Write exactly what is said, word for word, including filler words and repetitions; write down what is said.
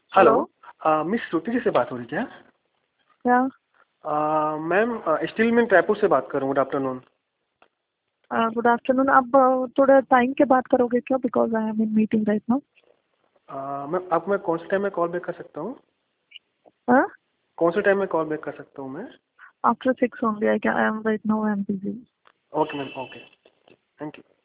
Hello. Hello. Miss Shruti ji से बात हो रही क्या? क्या? मैम, स्टील मिल रायपुर से बात कर रहा हूँ। Good afternoon. Good afternoon. आप uh, थोड़ा टाइम के बात करोगे क्या? Because I am in meeting right now. Ma'am, आपको मैं कौन से टाइम में कॉल बैक कर सकता हूँ? हाँ, कौन से टाइम में कॉल बैक कर सकता हूँ मैं? After six only. I can, I am right now, I am busy. Okay ma'am, okay, thank you.